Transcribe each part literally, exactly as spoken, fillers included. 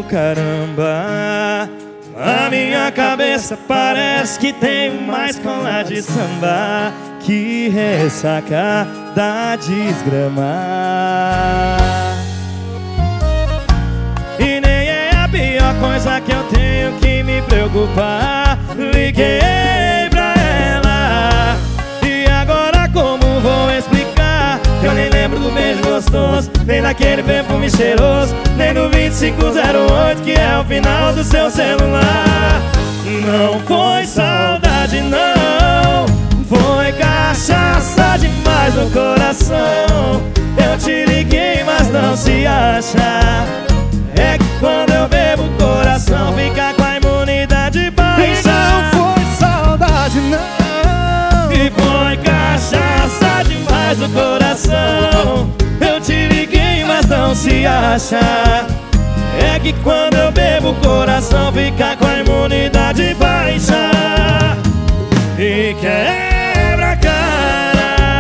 do caramba. Na minha cabeça parece que tem mais cola de samba que ressaca da desgrama. E nem é a pior coisa que eu tenho que me preocupar. Liguei pra ela e agora como vou explicar que eu nem lembro do beijo gostoso, nem daquele perfume cheiroso, nem do vinte e cinco zero oito que é o final do seu celular. Não foi saudade não, foi cachaça demais no coração. Eu te liguei mas não se acha. É que quando eu bebo o coração fica com a imunidade baixa. Não foi saudade não, e foi cachaça demais no coração. Eu te liguei mas não se acha. É que quando eu bebo o coração fica com a imunidade baixa e quebra a cara.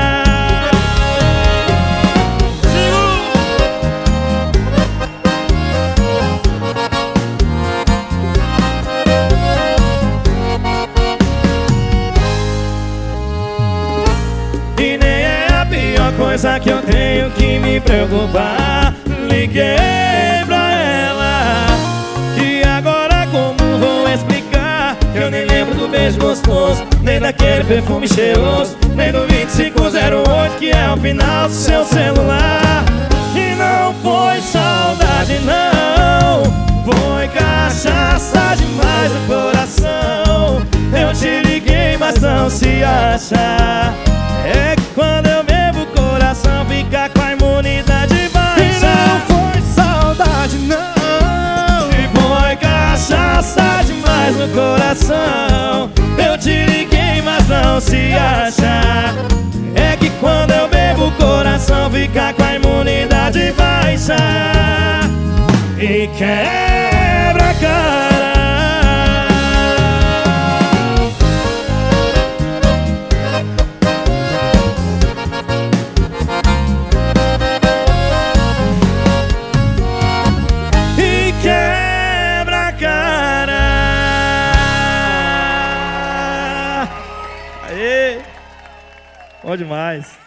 E nem é a pior coisa que eu tenho que me preocupar. Liguei pra ela e agora como vou explicar que eu nem lembro do beijo gostoso, nem daquele perfume cheiroso, nem do vinte e cinco zero oito que é o final do seu celular. E não foi saudade não, foi cachaça demais no coração. Eu te liguei mas não se acha. É que quando eu bebo o coração fica com a imunidade baixa. Não foi saudade não, e foi cachaça demais no coração. Eu te liguei mas não se acha. É que quando eu bebo o coração fica com a imunidade baixa e quebra a cara. Quebra a cara. Aê! Bom demais.